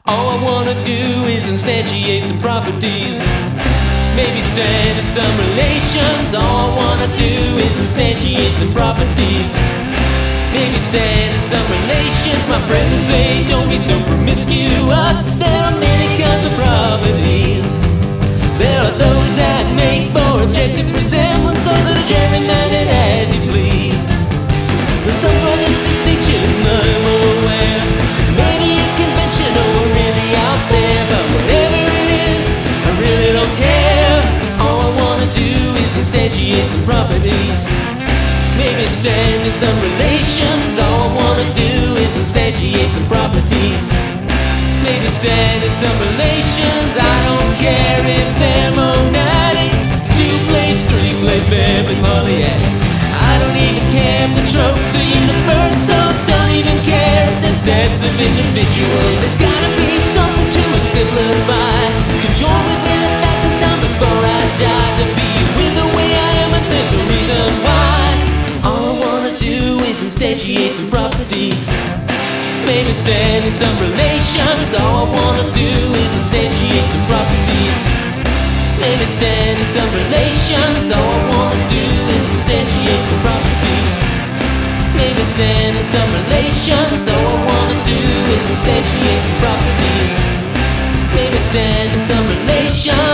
All I wanna do is instantiate some properties, maybe stand in some relations. All I wanna do is instantiate some properties, maybe stand in some relations. My friends say don't be so promiscuous. There are many kinds of properties. There are those that make for objective resemblance, those that are gerrymandered as you please. There's some for this distinction I'm aware. Maybe it's conventional or really out there, but whatever it is, I really don't care. All I wanna do is instantiate some properties, maybe stand in some relations. All I wanna do is instantiate some properties, maybe stand in some relations. I don't care if they're monadic, 2 place, 3 place, family polyadic. I don't even care if the tropes are universals. Don't even care if they're sets of individuals. There's gotta be something to exemplify, conjoin within a fact in time before I die. To be with the way I am, and there's a reason why. All I wanna do is instantiate some properties, maybe stand in some relations. All I wanna do is instantiate some properties, maybe stand in some relations. All I wanna do is instantiate some properties, maybe stand in some relations. All I wanna do is instantiate some properties, maybe stand in some relations.